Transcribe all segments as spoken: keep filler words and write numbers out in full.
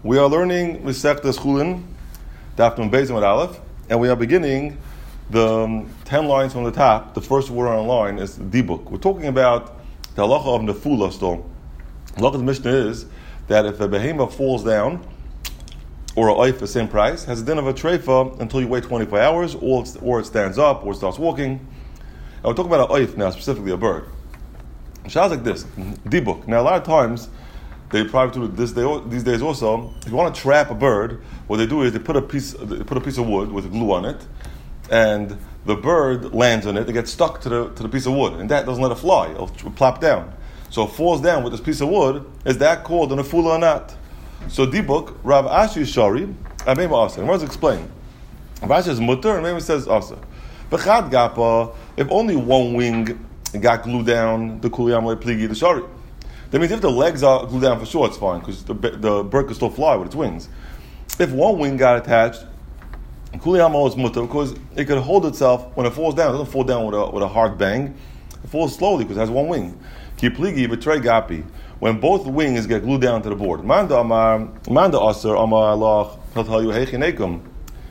We are learning Masechtas Chulin, Daf Nun Beis Amud Aleph, and we are beginning the um, ten lines from the top. The first word on the line is Dibuk. We're talking about the halacha of Nefula still. The halacha of the Mishnah is that if a behemoth falls down, or a oif the same price, has a din of a treifa until you wait twenty-four hours, or, it's, or it stands up, or it starts walking. And we're talking about an oif now, specifically a bird. It sounds like this, Dibuk. Now a lot of times, they probably do this day, these days also. If you want to trap a bird, what they do is they put a piece, they put a piece of wood with glue on it, and the bird lands on it. They get stuck to the to the piece of wood, and that doesn't let it fly. It'll plop down. So it falls down with this piece of wood. Is that called an afula or not? So Dibuk, Rav Ashi Shari, and maybe Asa. And what does it explain? Rav Ashi says mutter, and maybe it says Asa. V'chad gapa, if only one wing got glued down, the kuliyam le pligi the shari. That means if the legs are glued down for sure, it's fine, because the, the bird can still fly with its wings. If one wing got attached, kuliyama is mutter, because it could hold itself when it falls down. It doesn't fall down with a, with a hard bang. It falls slowly because it has one wing. Ki pligi betray gapi. When both wings get glued down to the board. Manda amar, manda aser amar Allah, he'll tell you, heichinekum.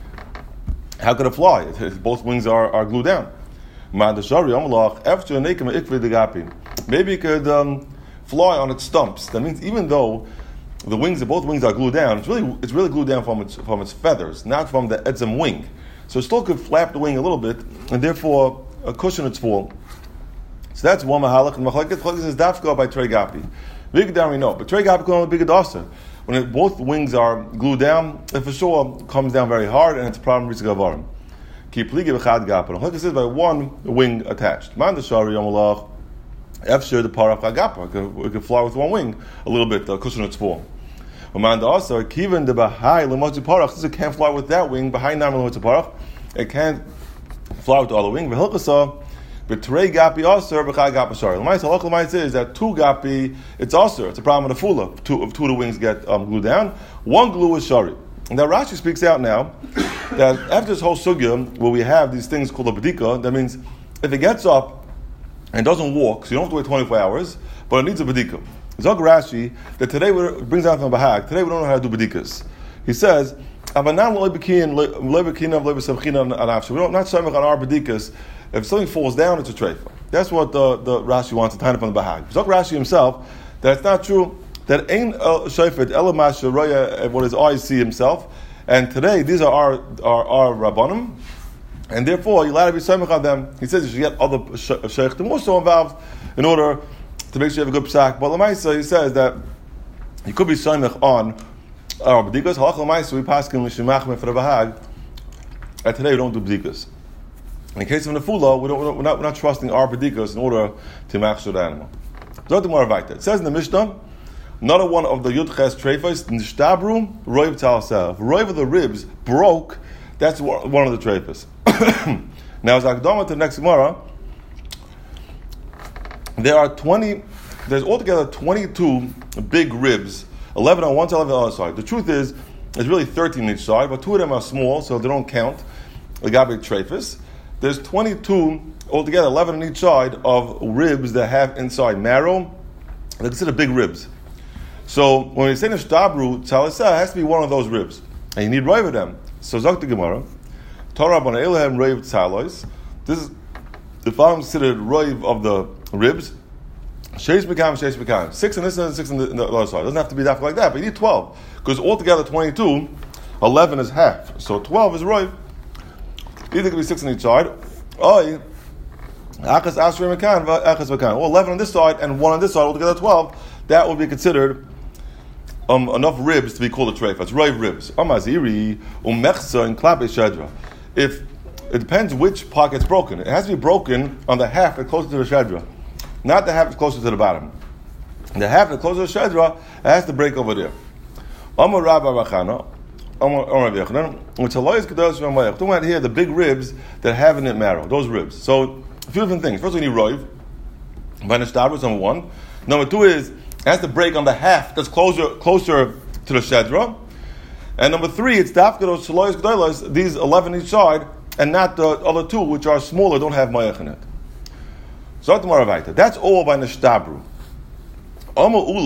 How could it fly? If both wings are, are glued down. Manda shari amalach, after nekum ikvi de gapi. Maybe it could um, fly on its stumps. That means even though the wings, both wings are glued down, it's really it's really glued down from its from its feathers, not from the etzem wing. So it still could flap the wing a little bit, and therefore uh, cushion its fall. So that's one mahalach. And machlekes is dafka by trei gapi. Big down we know, but trei gapi can only be gadasa. When it, both wings are glued down, it for sure comes down very hard, and it's a problem with gavarim. Keep pligi b'chad gapi. Machlekes is by one wing attached. Man the shari yamalach. After the parach agapa, it could fly with one wing a little bit, uh, cushion its fall. Amanda also, kiven the bahai lemotzi parach. Since it can't fly with that wing, behind nam lemotzi parach, it can't fly with the other wing. V'hilchasa, b'trei gapi aser b'chai gapi shari. L'mayis halach l'mayis is that two gapi, it's aser. It's a problem with the fula. Two of two of the wings get um, glued down. One glue is shari. And that Rashi speaks out now that after this whole sugya, where we have these things called a bedika, that means if it gets up and doesn't walk, so you don't have to wait twenty-four hours, but it needs a bedika. Zog Rashi, that today we brings out from Bahag, today we don't know how to do bedikas. He says, we're not shemach on our bedikas. If something falls down, it's a treifa. That's what the, the Rashi wants to tie from the Bahag. Zog Rashi himself, that it's not true, that ain't shayfet elamash roya, what his eyes see himself, and today these are our, our, our rabbanim, and therefore, you're allowed to be samech on them. He says you should get other sheikhtim also involved in order to make sure you have a good psak. But Lamaisa, he says that you could be samech on our bedikas. Halach Lamaisa, we pass him l'shemachim for the bahag. And today we don't do bedikas. In the case of nefula, we don't, we're, not, we're not trusting our bedikas in order to machshir the animal. It says in the Mishnah, another one of the Yudches treifas, nishtabru roiv talasel. Roiv of the ribs broke. That's one of the treifas. Now, as Akdama to the next Gemara, there are twenty. There's altogether twenty-two big ribs, eleven on one side, eleven on the other side. The truth is, there's really thirteen on each side, but two of them are small, so they don't count. They got big treifas. There's twenty-two altogether, eleven on each side of ribs that have inside marrow. They're considered big ribs. So when we say nishtabru, tzalisa has to be one of those ribs, and you need roiv of them. So Zok the Gemara, Torah b'nei Elohem roiv tzalois. This is the following considered roiv of the ribs. Sheish bekam, sheish bekam. Six on this and six on the, on the other side. It doesn't have to be that like that, but you need twelve because altogether twenty-two, eleven is half. So twelve is roiv. Either could be six on each side. Or achas ashrei mekan, achas mekan. Or eleven on this side and one on this side. Altogether twelve. That would be considered Um, enough ribs to be called a treifa. It's roiv ribs. Amaziri umechsa and klape shedra. If it depends which part gets broken, it has to be broken on the half that's closer to the shedra, not the half that's closer to the bottom. The half that's closer to the shedra, it has to break over there. Amar Rabba Rachana, Amar Rabbi which Haloyes Kedosh Ramayach. Talking about here the big ribs that have in it marrow. Those ribs. So a few different things. First, we need roiv. Vanishtabros number one. Number two is it has to break on the half that's closer closer to the shedra. And number three, it's dafkados shaloyes gdolos, these eleven each side, and not the other two, which are smaller, don't have mayach in it. So that's all by nishtabru. Oma ula,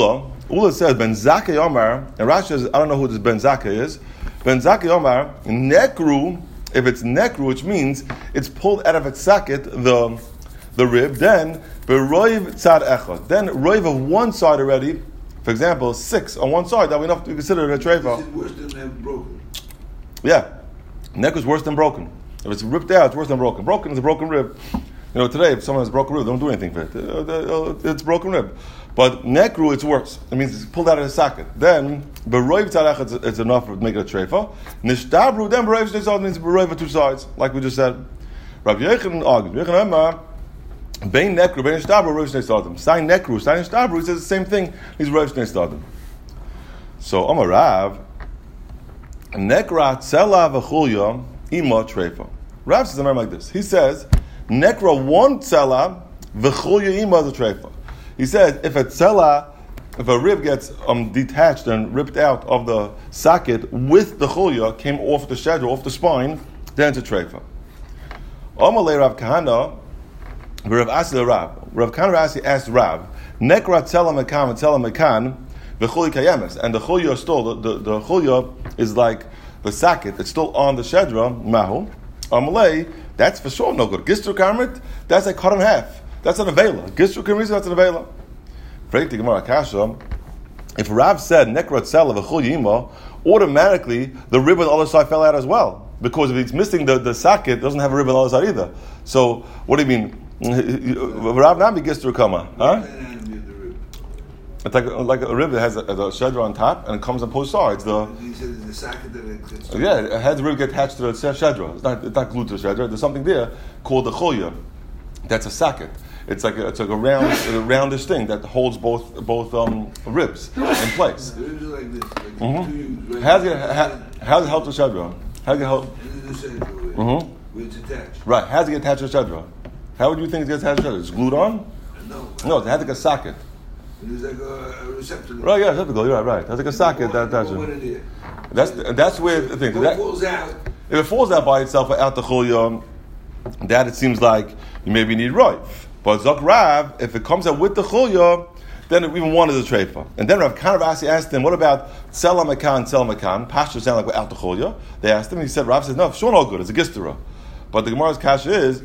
Ula says, Ben Zakkai Omar, and Rashi says, I don't know who this Ben Zakkai is. Ben Zakkai Omar, Nekru, if it's Nekru, which means it's pulled out of its socket, the the rib, then, Beroiv Tzad Echad. Then, Roiv of one side already, for example, six on one side, that we enough to consider it a treifa. Is it worse than having broken? Yeah. Nekru is worse than broken. If it's ripped out, it's worse than broken. Broken is a broken rib. You know, today, if someone has a broken rib, they don't do anything for it. It's broken rib. But nekru, it's worse. It means it's pulled out of the socket. Then, beroiv tzarech, it's, it's enough to make it a treifa. Nishtabru, then beroiv shnei means beroiv on two sides, like we just said. Rabbi Yechon argues. Rabbi Yechon Emma, bein nekru, bein nishtabru, beroiv shnei sadim. Sign nekru, sign nishtabru, he says the same thing. He's beroiv shnei sadim. So, Omar Rav, nekra tzela v'chulya ima treifa. Rav says something like this. He says, nekra one tzela v'chulya ima is a treifa. He says, if a tzela, if a rib gets um, detached and ripped out of the socket with the chulya, came off the shedra, off the spine, then it's a treifa. Amalei Rav Kahana, Rav Asi the Rav. Rav Kahana Asi asked Rav, nekra tzela mekan, tzela mekan, v'chulya kayemes. And the chulya is still, the, the, the chulya is like the socket, it's still on the shedra, mahu. Amalei, that's for sure no good. Gistur kamrit, that's like cut in half. That's an avela. Gisru Kamisa, that's an avela. Freikti Gemara Kasha, if Rav said nekra tzela v'chul yima, automatically the rib on the other side fell out as well. Because if it's missing the, the socket, it doesn't have a rib on the other side either. So, what do you mean? Rav Nami Gisru Kama. Huh? It's like, like a rib that has a, a shedra on top and it comes on both sides. The, he said it's the socket that it, yeah, it has the rib get attached to the shedra. It's not, it's not glued to the shedra. There's something there called the chulya. That's a socket. It's like a, it's like a round, a roundish thing that holds both both um, ribs in place. The ribs are like this. Like mm-hmm. How does it how, how does it help the shedra? How does it help? Mm-hmm. Where it's attached. Right. How does it get attached to the shedra? How would you think it gets attached to the shedra? It's glued on? No. No, it has like a socket. It's like a, a receptacle. Right. Yeah, receptacle. You're right. Right. That's like a socket that attaches. That's that's where the thing. If it falls out. If it falls out by itself out the chulya, that it seems like you maybe need roiv. But Zok Rav, if it comes out with the chulya, then even one is a treifa. And then Rav Kahana Asi asked him, what about tzela mekan, tzela mekan? Pashto sound like without the chulya. They asked him, and he said, Rav says, no, sure, no good, it's a gistura. But the Gemara's kasha is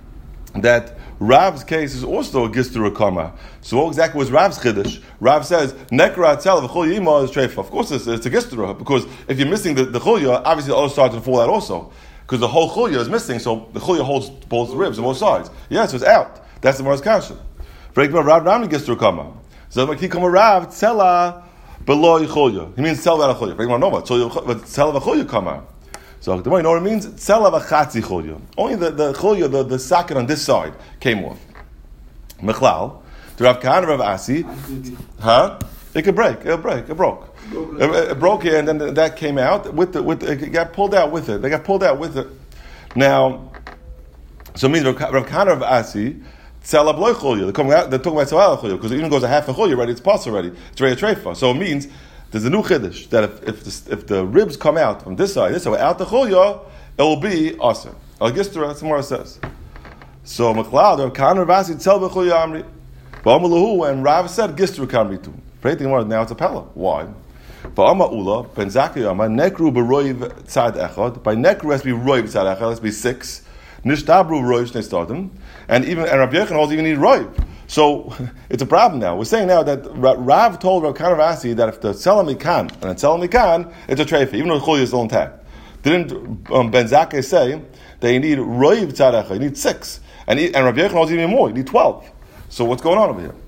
that Rav's case is also a gistura kama. So what exactly was Rav's chiddush? Rav says, nekra tzela v'chulya ima is treifa. Of course it's, it's a gistura, because if you're missing the, the chulya, obviously the other side will fall out also. Because the whole chulya is missing, so the chulya holds both ribs on both sides. Yeah, so it's out. That's the Gemara's kasha. Rav Rami Gistur Kama. So he come Rav tzela below chulya. He means tzela v'chulya. Rav no what? So tzela v'chulya Kama. So the way you know what it means? Tzela v'chatzi chulya. Only the the chulya, the, the socket on this side came off. Mechlal. The Rav Kahana Rav Asi. Huh? It could break. It break. It broke. It, it broke here, and then that came out with the with the, it got pulled out with it. They got pulled out with it. Now, so it means Rav Kahana Rav Asi. Tzela b'loy chulya. They're talking about, they're talking about tzela chulya because it even goes a half a chulya already. It's pos already. It's ready a treifa. So it means there's a new chiddush that if if the, if the ribs come out from this side, this side, out the chulya, it will be aser. Al gistra, that's what it says. So Mechlal, Rav Kahana Rav Asi tzela b'chulya amri. Ba'amalahu, and Rav said gistra kamri too. Now it's a pella. Why? Ba'ama ula ben Zakkai Amar nekru b'roiv tzad echad. By nekru has to be roiv tzad echad. Has to be six. Nishtabru roiv shnei stadim. And even and Rabbi Yechon holds even need roiv. So it's a problem now. We're saying now that Rav told Rav Kahana Rav Asi that if the tzela mikan and the tzela mikan, it's a treifa, even though the chulya is still intact. Didn't um, Ben Zakkai say that you need roiv tzad echad? You need six, and he, and Rabbi Yechon holds even more. You need twelve. So what's going on over here?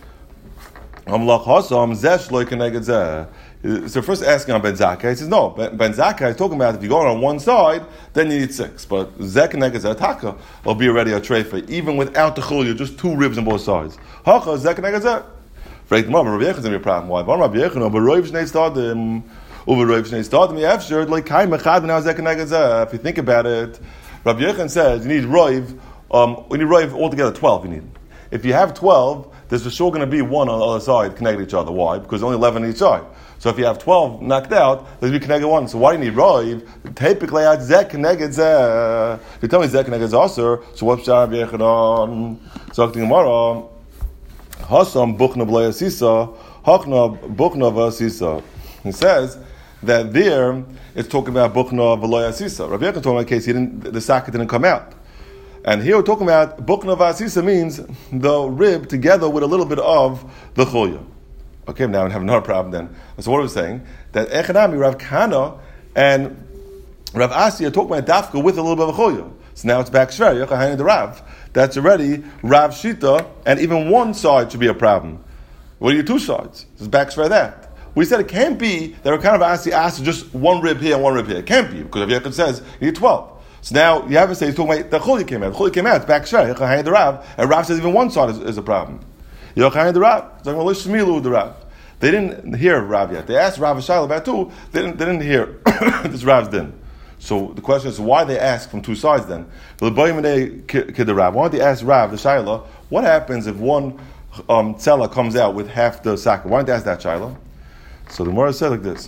So first asking on Ben Zakkai, he says no. Ben Zakkai is talking about if you go on one side, then you need six. But Zek Neged Zeh Taka will be already a treifa, even without the chulya, just two ribs on both sides. Hacha Zek Neged Zeh. Right, Rabbi Yechon is going to be a problem. Why? Rabbi Yechon over roiv shnei stadim, over roiv shnei stadim. You have shared like kai mechad now Zek Neged Zeh. If you think about it, Rabbi Yechon says you need roiv. Um, we need roiv altogether twelve. You need. If you have twelve, there's for sure going to be one on the other side connected to each other. Why? Because there's only eleven on each side. So if you have twelve knocked out, there's going to be connected one. So why do you need roiv? Typically, out zek connected zeh. If you tell me zek connected aser, so what's Rabbi Yechon? So Gemara, Hasam buchna b'lo yasisa, Hachna Buchna Vasisa. He says that there it's talking about Buchna V'lo Yasisa. Rabbi Yochanan talking about a case he didn't, the socket didn't come out. And here we're talking about Buchna Vasisa means the rib together with a little bit of the Choya. Okay, now I have another problem then. So what are we saying? That Echanami, Rav Kana, and Rav Asi are talking about Dafka with a little bit of a Choya. So now it's back Shver, Yochanan the Rav. That's already Rav Shita, and even one side should be a problem. What are your two sides? It's back Shver that. We said it can't be that Rav Kana Rav Asi asked just one rib here and one rib here. It can't be, because Rav Yochanan says you need twelve. So now you have to say he's talking about the Choya came out. The Choya came out, it's back Shver, Yochanan the Rav, and Rav says even one side is, is a problem. Yochanan the Rav, it's talking about Shmilu the Rav. They didn't hear Rav yet. They asked Rav Shaila about two. They didn't, they didn't hear this Rav's din. So the question is, why they ask from two sides then? Why don't they ask Rav the Shaila, what happens if one um, tzela comes out with half the socket? Why don't they ask that Shaila? So the Gemara said like this.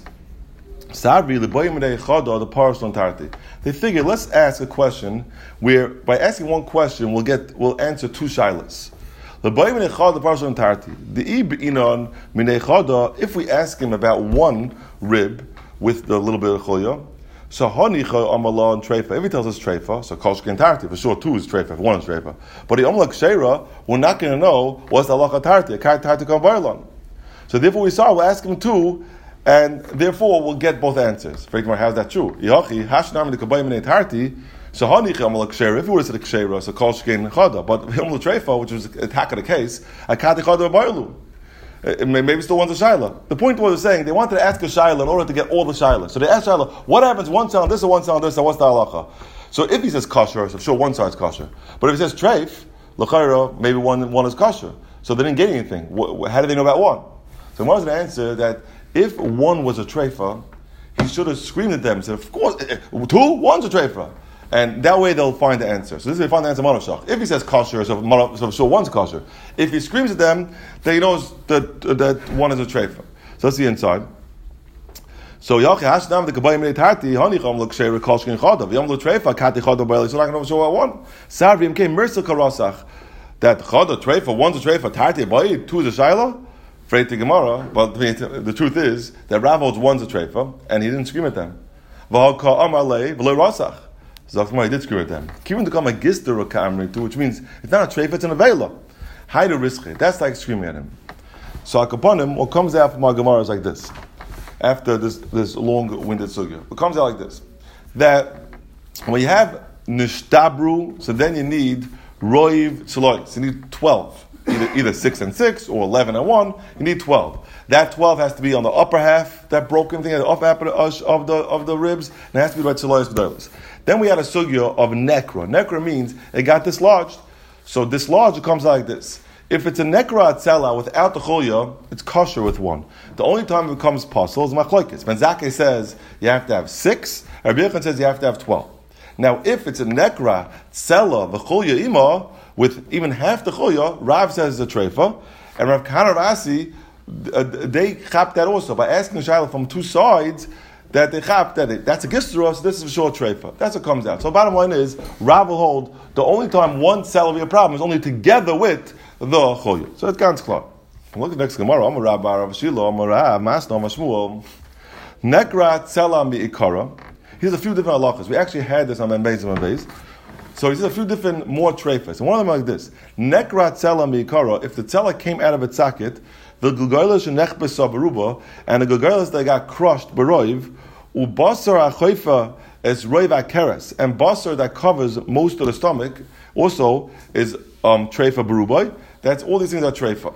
The parasol tarti. They figured, let's ask a question where by asking one question we'll get we'll answer two shailas. If we ask him about one rib with the little bit of choya, so hanicha amala and treifa. If he tells us treifa, so kolshkin tarti for sure two is treifa, one is treifa. But the amalak sheira, we're not going to know what's the halacha tarti. A kar tarti kam barlan. So therefore we saw we'll ask him two, and therefore we'll get both answers. How's that true? Yachi hashnam the kabayim and tarti. So hanicha amalak sheira. If it was a sheira, so kolshkin chada. But amalak treifa, which was attack of the case, a kar chada barlu. Maybe still wants a shaila. The point was saying they wanted to ask a shaila in order to get all the shaila. So they asked shaila, what happens one side on this or one side on this, and what's the halacha? So if he says kosher, so sure one side's kosher. But if he says treif, l'chayra, maybe one one is kosher. So they didn't get anything. How did they know about one? So one was going to answer that if one was a treifa, he should have screamed at them and said, of course, two, one's a treifa. And that way they'll find the answer. So this is they find the answer monoshach. If he says kosher, so, so sure one's kosher. If he screams at them, then he knows that that one is a treifa. So let's see inside. So Yachi Hashnam the Kabayim Tarti Hanicham look Shera Kolshkin Chadav Yom Lo Treifa Kati Chadav Bailey. So I can know show one. Sarvim came Mersa Karasach that Chadav Treifa one's a Treifa Tarti Bailey two is a Shaila. Afraid to Gemara, but the truth is that Rav holds one's a Treifa and he didn't scream at them. V'Halka Amar Lei V'Lo Rasach. So I did screw at them. Kivin to come a gister or kamri too, which means it's not a treif, it's an avela. Hide a risk. That's like screaming at him. So upon him, what comes out from our Gemara is like this. After this this long-winded sugya, it comes out like this: that when you have nishtabru, so then you need roiv tzlois. You need twelve, either either six and six or eleven and one. You need twelve. That twelve has to be on the upper half, that broken thing, the upper half of the of the ribs, and it has to be by tzlois v'dolos. Then we had a sugya of nekra. Nekra means it got dislodged. So dislodged, it comes like this. If it's a nekra atzela without the choya, it's kosher with one. The only time it becomes possible is machlokes. Ben Zakkai says you have to have six. Rabbi Yochanan says you have to have twelve. Now, if it's a nekra tzela v'choya ima with even half the choya, Rav says it's a treifa, and Rav Kana Rav Asi, uh, they chap that also by asking the shaila from two sides. That they chap that it, that's a gistra, so this is a short treifa. That's what comes out. So bottom line is, Rav will hold the only time one cell will be a problem is only together with the choya. So it's ganz klar. Look at the next Gemara. I'm a Rav Bar Rav Shilo. I'm a Rav Masno. I'm a Shmuel. Nekra tzela mi ikara. Here's a few different halachas. We actually had this on Ben Beis and Ben Beis. So he says a few different more treifas. And one of them like this: Nekra tzela mi ikara. If the tzela came out of its socket, the gulgailas shenechbes sabaruba, and the gulgailas that got crushed beroiv, ubasar achoifa is roiv akeres, and basar that covers most of the stomach also is um, treifa berubai. That's all these things are treifa.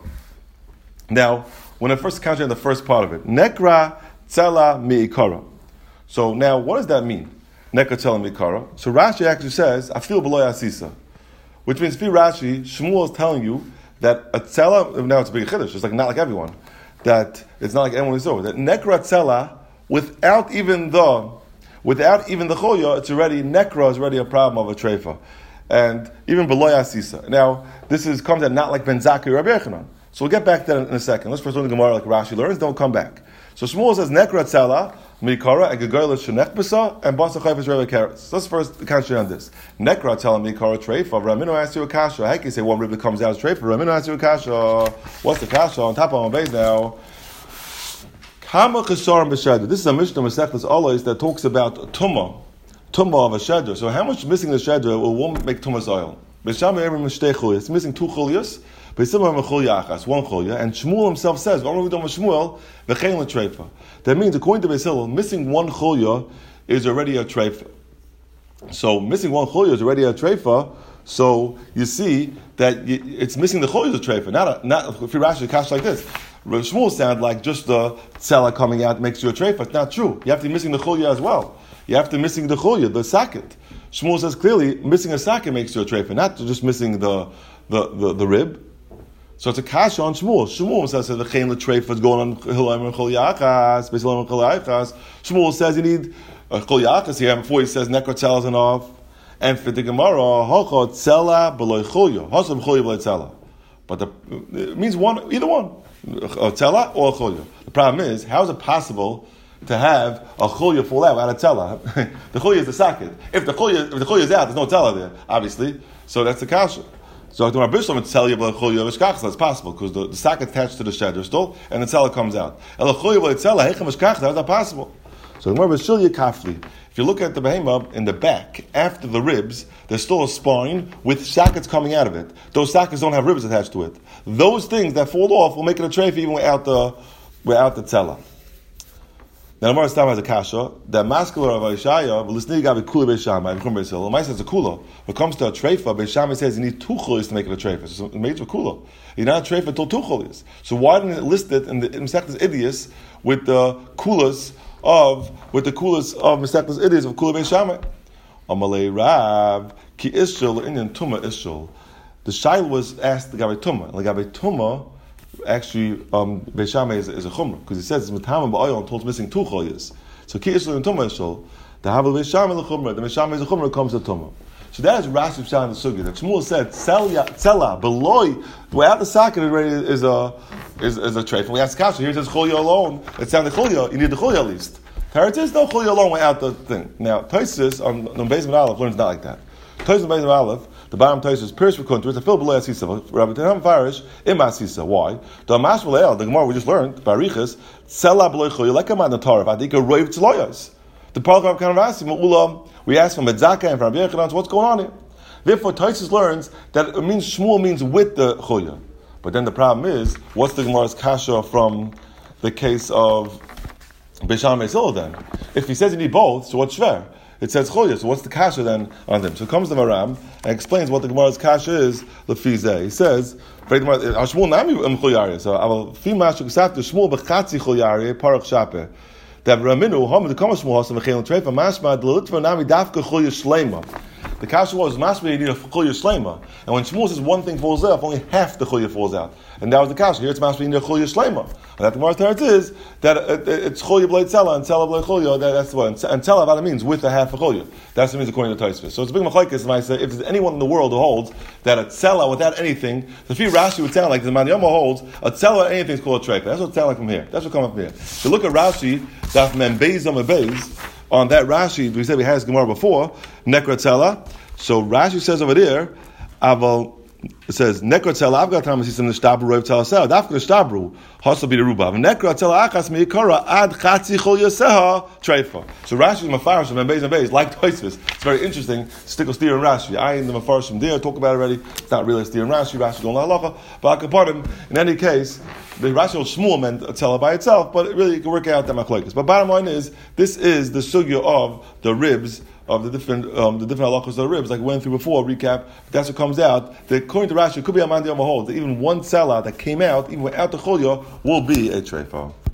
Now, when I first counted the first part of it, nekra tzela miikara. So now, what does that mean? Nekra tzela miikara. So Rashi actually says, I feel below asisa, which means, for Rashi, Shmuel is telling you that a tzela, now it's a big chiddush, it's like not like everyone, that it's not like anyone is over, that nekra tzela, without even the, without even the choya, it's already, nekra is already a problem of a treifa. And even below asisa. Now, this is comes out not like Ben Zakkai or Rabbi Yochanan. So we'll get back to that in a second. Let's first learn the Gemara like Rashi learns, then we'll come back. So Shmuel says, nekra tzela, Mikara, and Gegoyla Shenechbasa, and Basa Chayfish Reva Carrots. Let's first concentrate on this. Nekra telling Mikara Treifa, Ramino asks you a kasha. Heki say one rib that comes out is Treifa, Ramino asks you a kasha. What's the kasha? On top of our base now. Kama Chesar B'Shedra. This is a Mishnah Masechtas Olos that talks about Tumah, Tumah of a Shedra. So how much missing the Shedra will one make Tumah's oil? B'Shama Erim Mishtei Chulias. It's missing two Chulias. B'Simah Mechulya Achas, one Chulya. And Shmuel himself says, "What are we doing with Shmuel? V'chein l'treifa." That means, according to Beis Hillel, missing one Chulya is already a treifa. So missing one Chulya is already a treifa. So you see that you, it's missing the Chulya of the treifa. Not a, not if you rash a cash like this. Shmuel sound like just the tzela coming out makes you a treifa. It's not true. You have to be missing the Chulya as well. You have to be missing the Chulya, the saket. Shmuel says clearly missing a saket makes you a treifa, not just missing the the the, the rib. So it's a kasha on Shmuel. Shmuel says that the chein l'treifa is going on Hilayim and Chol Yachas, Beis Hillel and Chol Yachas. Shmuel says you need uh, Chol Yachas here before he says nekra tzela is enough. And for the Gemara, hocha tzela b'loy Cholya, hocha b'Cholya b'loy tzela. But the, it means one, either one, a tzela or a Cholya. The problem is, how is it possible to have a Cholya fall out out of tzela? The Cholya is the socket. If the Cholya, if the Cholya is out, there's no tzela there, obviously. So that's the kasha. So the Rabbi Shlomo tell you about Chulya v'shkachas. That's possible because the, the sack attached to the shedder still, and the tzela comes out. El Chulya v'tzela heichem v'shkachas. That's not possible. So the Rabbi Shilya kafli. If you look at the behemah in the back after the ribs, there's still a spine with sockets coming out of it. Those sockets don't have ribs attached to it. Those things that fall off will make it a treifa even without the without the tzela. Now the Gemara Stam has a kasha that masculine of Aishaya will listen to Gabi Kula Beis Shammai. Become Beis Hillel. Ma'aseh says a kula. When it comes to a treifa, Beis Shammai says you need two chulis to make it a treifa. So it makes a kula. You're not a treifa until two chulis. So why didn't it list it in the Masechtas Idias with the kulas of with the kulas of Masechtas Idias of Kula Beis Shammai? Amalei Rav ki ishul Indian tuma ishul. The shail was asked the Gabi tuma. The Gabi tuma. Actually, um, Beis Shammai is, is a chumrah because he says it's mitama ba'oil until it's missing two cholyas. So ki ishul and tuma ishul. The havel Beis Shammai is a chumrah. The Beis Shammai is a chumrah comes to tuma. So that is Rashi Shah in the sugya that Shmuel said tzela beloy without the socket already is a is, is a treifa. We ask kasha here it says cholya alone. It sounds like cholya. You need the cholya at least. Teretz is no cholya alone without the thing. Now Tosfos on on Beis Min Aleph learns not like that. Tosfos on Beis Min Aleph. The bottom Tosfos is Pirish v'Kuntra. It's a fill below Asisa. Rabbi Tanam Farish im Asisa. Why? The Amash V'Leil. The Gemara we just learned Barichas tzela beloy cholya like a man the Torah. Adika roiv tzloyos. The Parag kind of asked him, we asked from Metzaka and from Rabbi Yechanan, so what's going on here? Therefore, Tosfos learns that it means Shmuel means with the cholya. But then the problem is, what's the Gemara's kasha from the case of Beis Shammai Beis Hillel then? If he says you need both, so what's shver? It says cholya, so what's the kasha then on them? So comes the Maram and explains what the Gemara's kasha is, lefizeh. He says, Shmuel nami cholyari, so I will fimash ksaf to Shmuel b'chatzi cholyari parach shapeh. That Raminu Hom the Kama Shmuel Hasam V'Chein Treifa Mashma D'Litva Nami Dafka Chulya Shleima. The kasha was Mashma you need a Chulya Shleima, and when Shmuel says one thing falls out, only half the Chulya falls out, and that was the kasha. Here it's Mashma you need a Chulya Shleima, and that the Gemara Teretz is that it, it, it's Chulya B'Lei Tzela and Tzela B'Lei Chulya. That, that's what and Tzela what it means with the half of Chulya. That's what it means according to Tosfos. So it's a big machlekes. And I say if there's anyone in the world who holds that a Tzela without anything, the Fi Rashi would sound like the Maniyama holds a Tzela without anything is called a Treifa. That's what it sounds like from here. That's what comes from here. So look at Rashi. Daf Mem Beis Amud Beis on that Rashi we said we had this Gemara before Nekra Tzela. So Rashi says over there, Aval it says Nekra Tzela. I've got time to see some Nishtabru Roiv Tzela Sel. Dafka Nishtabru Hasal B'Di Rubav Nekra Tzela Achas Meikara Ad Chatzi Chol Yaseha Treifa. So Rashi is Mefarshim and Beis and Beis like Tosfos. It's very interesting. Stickle steer and Rashi. I in the Mefarshim there talk about it already. It's not really a steer and Rashi. Rashi don't like halacha, but I can pardon. In any case. The Rashi Shmuel meant a tzela by itself, but it really can work out that machlokes. But bottom line is, this is the sugya of the ribs, of the different um, the different halachos of the ribs, like we went through before, recap. That's what comes out. That according to Rashi, it could be a mandi on hold. That even one tzela that came out, even without the cholya, will be a treifa.